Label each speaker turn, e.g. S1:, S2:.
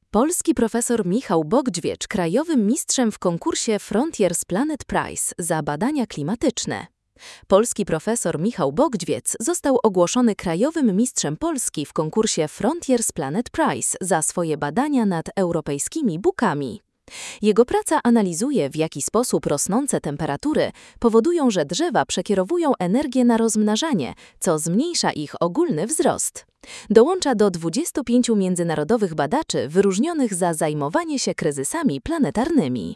S1: Polski profesor Michał Bogdźwiecz krajowym mistrzem w konkursie Frontiers Planet Prize za badania klimatyczne. Polski profesor Michał Bogdźwiec został ogłoszony krajowym mistrzem Polski w konkursie Frontiers Planet Prize za swoje badania nad europejskimi bukami. Jego praca analizuje, w jaki sposób rosnące temperatury powodują, że drzewa przekierowują energię na rozmnażanie, co zmniejsza ich ogólny wzrost. Dołącza do 25 międzynarodowych badaczy wyróżnionych za zajmowanie się kryzysami planetarnymi.